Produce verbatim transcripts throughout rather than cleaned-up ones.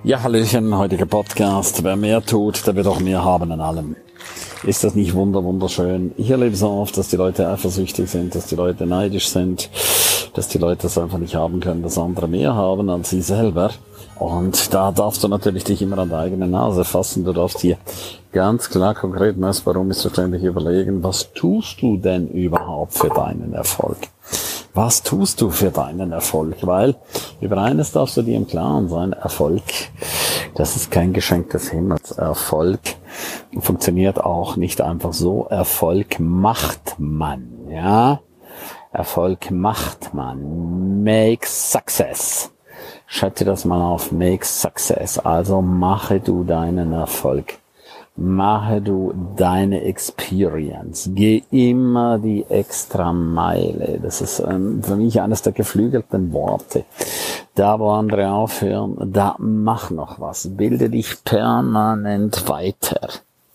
Ja, Hallöchen, heutiger Podcast. Wer mehr tut, der wird auch mehr haben an allem. Ist das nicht wunder, wunderschön? Ich erlebe so oft, dass die Leute eifersüchtig sind, dass die Leute neidisch sind, dass die Leute es einfach nicht haben können, dass andere mehr haben als sie selber. Und da darfst du natürlich dich immer an der eigenen Nase fassen. Du darfst hier ganz klar, konkret, meist warum ist ständig überlegen, was tust du denn überhaupt für deinen Erfolg? Was tust du für deinen Erfolg? Weil über eines darfst du dir im Klaren sein, Erfolg, das ist kein Geschenk des Himmels. Erfolg funktioniert auch nicht einfach so. Erfolg macht man, ja. Erfolg macht man. Make success. Schreib dir das mal auf. Make success. Also mache du deinen Erfolg. Mache du deine Experience. Geh immer die extra Meile. Das ist ähm, für mich eines der geflügelten Worte. Da, wo andere aufhören, da mach noch was. Bilde dich permanent weiter.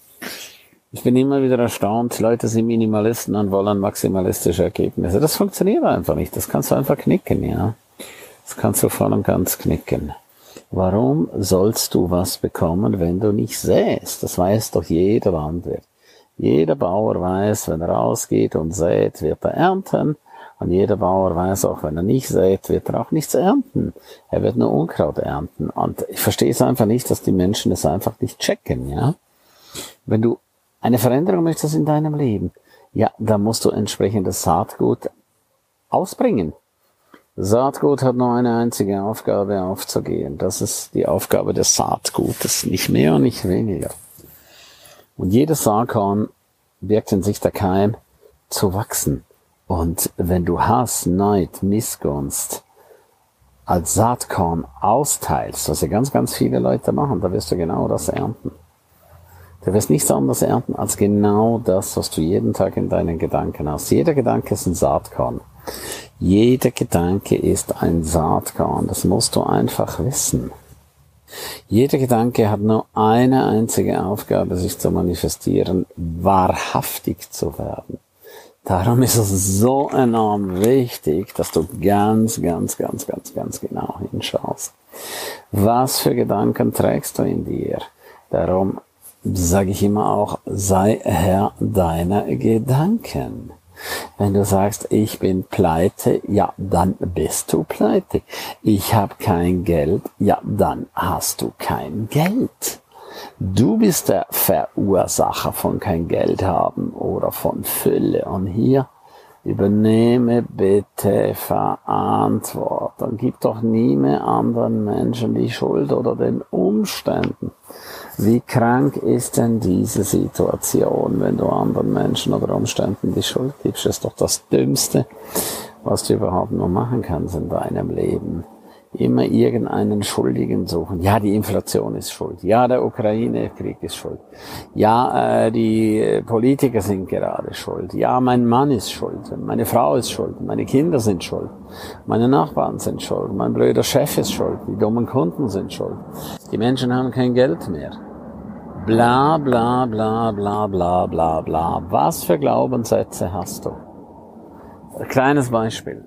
Ich bin immer wieder erstaunt, Leute sind Minimalisten und wollen maximalistische Ergebnisse. Das funktioniert einfach nicht. Das kannst du einfach knicken, ja. Das kannst du voll und ganz knicken. Warum sollst du was bekommen, wenn du nicht säst? Das weiß doch jeder Landwirt. Jeder Bauer weiß, wenn er rausgeht und sät, wird er ernten. Und jeder Bauer weiß auch, wenn er nicht sät, wird er auch nichts ernten. Er wird nur Unkraut ernten. Und ich verstehe es einfach nicht, dass die Menschen es einfach nicht checken, ja. Wenn du eine Veränderung möchtest in deinem Leben, ja, dann musst du entsprechendes Saatgut ausbringen. Saatgut hat nur eine einzige Aufgabe, aufzugehen. Das ist die Aufgabe des Saatgutes, nicht mehr und nicht weniger. Und jedes Saatkorn birgt in sich der Keim, zu wachsen. Und wenn du Hass, Neid, Missgunst als Saatkorn austeilst, was ja ganz, ganz viele Leute machen, da wirst du genau das ernten. Du wirst nichts anderes ernten als genau das, was du jeden Tag in deinen Gedanken hast. Jeder Gedanke ist ein Saatkorn. Jeder Gedanke ist ein Saatkorn. Das musst du einfach wissen. Jeder Gedanke hat nur eine einzige Aufgabe, sich zu manifestieren, wahrhaftig zu werden. Darum ist es so enorm wichtig, dass du ganz, ganz, ganz, ganz, ganz genau hinschaust. Was für Gedanken trägst du in dir? Darum sage ich immer auch, sei Herr deiner Gedanken. Wenn du sagst, ich bin pleite, ja, dann bist du pleite. Ich habe kein Geld, ja, dann hast du kein Geld. Du bist der Verursacher von kein Geld haben oder von Fülle. Und hier übernehme bitte Verantwortung. Gib doch nie mehr anderen Menschen die Schuld oder den Umständen. Wie krank ist denn diese Situation, wenn du anderen Menschen oder Umständen die Schuld gibst? Das ist doch das Dümmste, was du überhaupt nur machen kannst in deinem Leben. Immer irgendeinen Schuldigen suchen. Ja, die Inflation ist schuld. Ja, der Ukraine-Krieg ist schuld. Ja, äh, die Politiker sind gerade schuld. Ja, mein Mann ist schuld. Meine Frau ist schuld. Meine Kinder sind schuld. Meine Nachbarn sind schuld. Mein blöder Chef ist schuld. Die dummen Kunden sind schuld. Die Menschen haben kein Geld mehr. Bla, bla, bla, bla, bla, bla, bla. Was für Glaubenssätze hast du? Ein kleines Beispiel.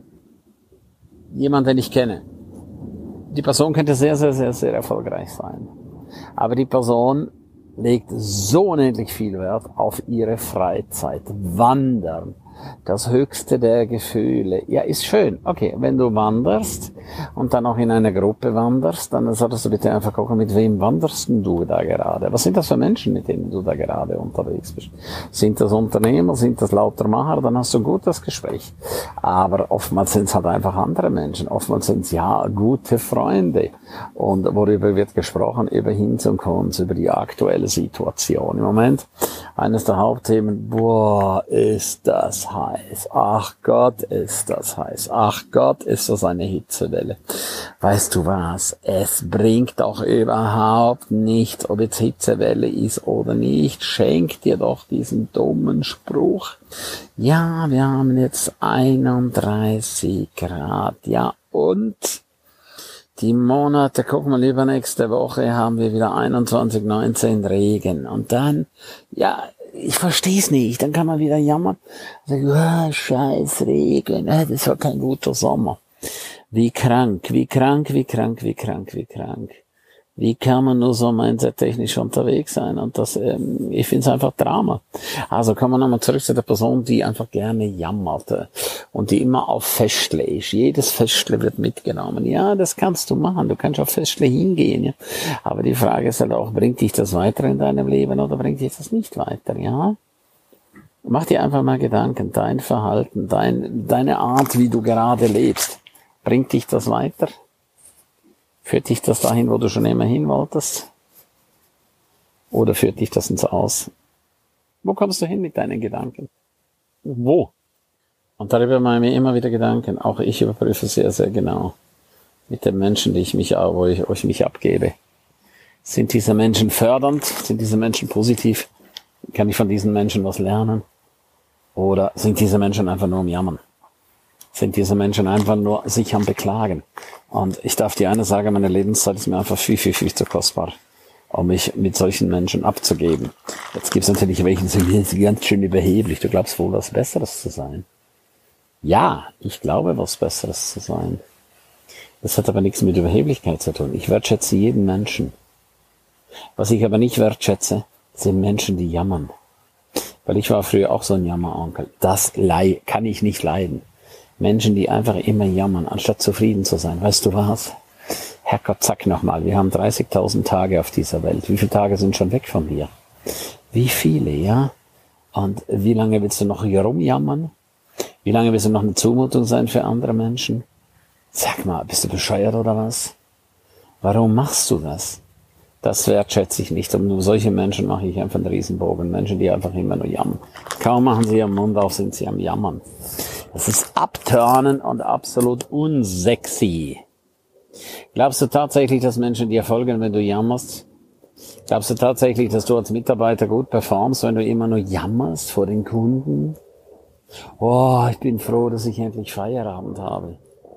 Jemand, den ich kenne. Die Person könnte sehr, sehr, sehr, sehr erfolgreich sein. Aber die Person legt so unendlich viel Wert auf ihre Freizeit. Wandern. Das höchste der Gefühle. Ja, ist schön. Okay, wenn du wanderst und dann auch in einer Gruppe wanderst, dann solltest du bitte einfach gucken, mit wem wanderst du da gerade? Was sind das für Menschen, mit denen du da gerade unterwegs bist? Sind das Unternehmer? Sind das lauter Macher? Dann hast du ein gutes Gespräch. Aber oftmals sind es halt einfach andere Menschen. Oftmals sind es ja gute Freunde. Und worüber wird gesprochen? Über Hinz und Kunz, über die aktuelle Situation. Im Moment eines der Hauptthemen, boah, ist das heiß. Ach Gott, ist das heiß. Ach Gott, ist das eine Hitzewelle. Weißt du was? Es bringt doch überhaupt nichts, ob jetzt Hitzewelle ist oder nicht. Schenk dir doch diesen dummen Spruch. Ja, wir haben jetzt einunddreißig Grad. Ja, und die Monate, guck mal, übernächste Woche haben wir wieder einundzwanzig, neunzehn Regen. Und dann, ja, ich versteh's nicht. Dann kann man wieder jammern. Sagen, oh, scheiß Regen, das war kein guter Sommer. Wie krank, wie krank, wie krank, wie krank, wie krank. Wie kann man nur so mindset-technisch unterwegs sein? Und das, ähm, ich finde es einfach Drama. Also kommen wir nochmal zurück zu der Person, die einfach gerne jammerte und die immer auf Festle ist. Jedes Festle wird mitgenommen. Ja, das kannst du machen. Du kannst auf Festle hingehen. Ja? Aber die Frage ist halt auch, bringt dich das weiter in deinem Leben oder bringt dich das nicht weiter? Ja? Mach dir einfach mal Gedanken. Dein Verhalten, dein, deine Art, wie du gerade lebst, bringt dich das weiter? Führt dich das dahin, wo du schon immer hin wolltest? Oder führt dich das ins Aus? Wo kommst du hin mit deinen Gedanken? Wo? Und darüber mache ich mir immer wieder Gedanken. Auch ich überprüfe sehr, sehr genau. Mit den Menschen, die ich mich, wo ich, wo ich mich abgebe. Sind diese Menschen fördernd? Sind diese Menschen positiv? Kann ich von diesen Menschen was lernen? Oder sind diese Menschen einfach nur am Jammern? Sind diese Menschen einfach nur sich am Beklagen? Und ich darf dir eine sagen, meine Lebenszeit ist mir einfach viel, viel, viel zu kostbar, um mich mit solchen Menschen abzugeben. Jetzt gibt es natürlich welche, die sind ganz schön überheblich. Du glaubst wohl, was Besseres zu sein? Ja, ich glaube, was Besseres zu sein. Das hat aber nichts mit Überheblichkeit zu tun. Ich wertschätze jeden Menschen. Was ich aber nicht wertschätze, sind Menschen, die jammern. Weil ich war früher auch so ein Jammeronkel. Das kann ich nicht leiden. Menschen, die einfach immer jammern, anstatt zufrieden zu sein. Weißt du was? Herrgott, zack nochmal. Wir haben dreißigtausend Tage auf dieser Welt. Wie viele Tage sind schon weg von dir? Wie viele, ja? Und wie lange willst du noch hier rumjammern? Wie lange willst du noch eine Zumutung sein für andere Menschen? Sag mal, bist du bescheuert oder was? Warum machst du das? Das wertschätze ich nicht. Und nur solche Menschen mache ich einfach einen Riesenbogen. Menschen, die einfach immer nur jammern. Kaum machen sie ihren Mund auf, sind sie am Jammern. Das ist abturnen und absolut unsexy. Glaubst du tatsächlich, dass Menschen dir folgen, wenn du jammerst? Glaubst du tatsächlich, dass du als Mitarbeiter gut performst, wenn du immer nur jammerst vor den Kunden? Oh, ich bin froh, dass ich endlich Feierabend habe.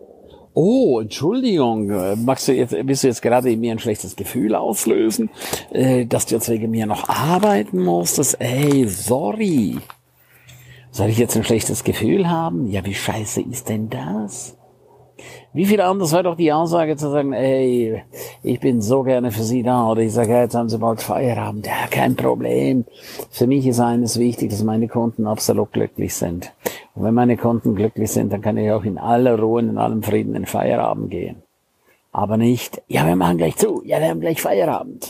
Oh, Entschuldigung, magst du jetzt, willst du jetzt gerade in mir ein schlechtes Gefühl auslösen, äh, dass du jetzt wegen mir noch arbeiten musstest? Ey, sorry. Soll ich jetzt ein schlechtes Gefühl haben? Ja, wie scheiße ist denn das? Wie viel anders war doch die Aussage zu sagen, ey, ich bin so gerne für Sie da, oder ich sage, ja, jetzt haben Sie bald Feierabend. Ja, kein Problem. Für mich ist eines wichtig, dass meine Kunden absolut glücklich sind. Und wenn meine Kunden glücklich sind, dann kann ich auch in aller Ruhe, in allem Frieden in Feierabend gehen. Aber nicht, ja, wir machen gleich zu, ja, wir haben gleich Feierabend.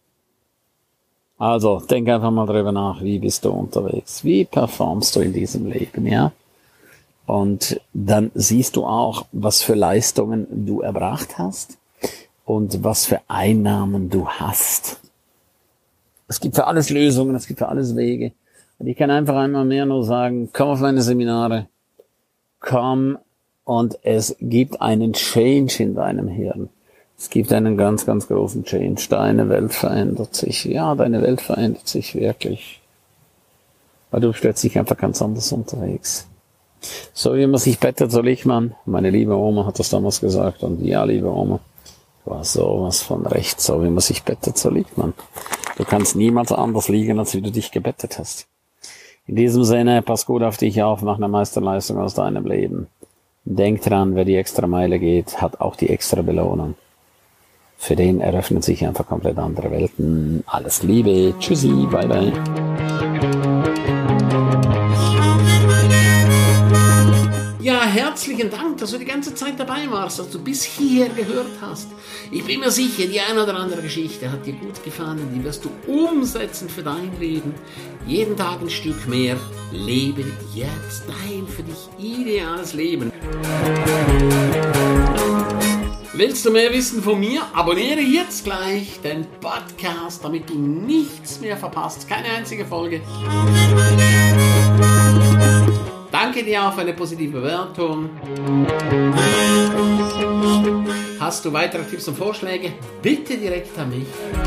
Also, denk einfach mal drüber nach, wie bist du unterwegs? Wie performst du in diesem Leben, ja? Und dann siehst du auch, was für Leistungen du erbracht hast und was für Einnahmen du hast. Es gibt für alles Lösungen, es gibt für alles Wege. Und ich kann einfach einmal mehr nur sagen, komm auf meine Seminare, komm, und es gibt einen Change in deinem Hirn. Es gibt einen ganz, ganz großen Change. Deine Welt verändert sich. Ja, deine Welt verändert sich wirklich. Weil du plötzlich einfach ganz anders unterwegs. So wie man sich bettet, so liegt man. Meine liebe Oma hat das damals gesagt. Und ja, liebe Oma, du hast sowas von recht. So wie man sich bettet, so liegt man. Du kannst niemals anders liegen, als wie du dich gebettet hast. In diesem Sinne, pass gut auf dich auf, mach eine Meisterleistung aus deinem Leben. Denk dran, wer die extra Meile geht, hat auch die extra Belohnung. Für den eröffnen sich einfach komplett andere Welten. Alles Liebe. Tschüssi. Bye, bye. Ja, herzlichen Dank, dass du die ganze Zeit dabei warst, dass du bis hierher gehört hast. Ich bin mir sicher, die eine oder andere Geschichte hat dir gut gefallen. Die wirst du umsetzen für dein Leben. Jeden Tag ein Stück mehr. Lebe jetzt dein für dich ideales Leben. Willst du mehr wissen von mir? Abonniere jetzt gleich den Podcast, damit du nichts mehr verpasst. Keine einzige Folge. Danke dir auch für eine positive Bewertung. Hast du weitere Tipps und Vorschläge? Bitte direkt an mich.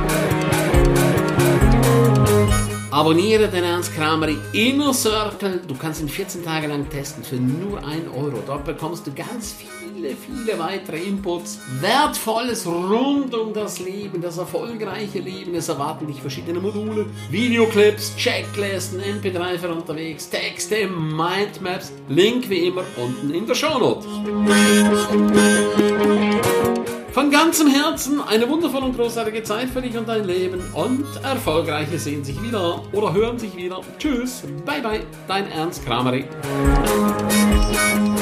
Abonniere den Ernst Kramer Inner Circle. Du kannst ihn vierzehn Tage lang testen für nur ein Euro. Dort bekommst du ganz viele, viele weitere Inputs. Wertvolles rund um das Leben, das erfolgreiche Leben. Es erwarten dich verschiedene Module, Videoclips, Checklisten, M P drei für unterwegs, Texte, Mindmaps. Link wie immer unten in der Shownote. Von Von ganzem Herzen eine wundervolle und großartige Zeit für dich und dein Leben und Erfolgreiche sehen sich wieder oder hören sich wieder. Tschüss, bye bye, dein Ernst Kramery.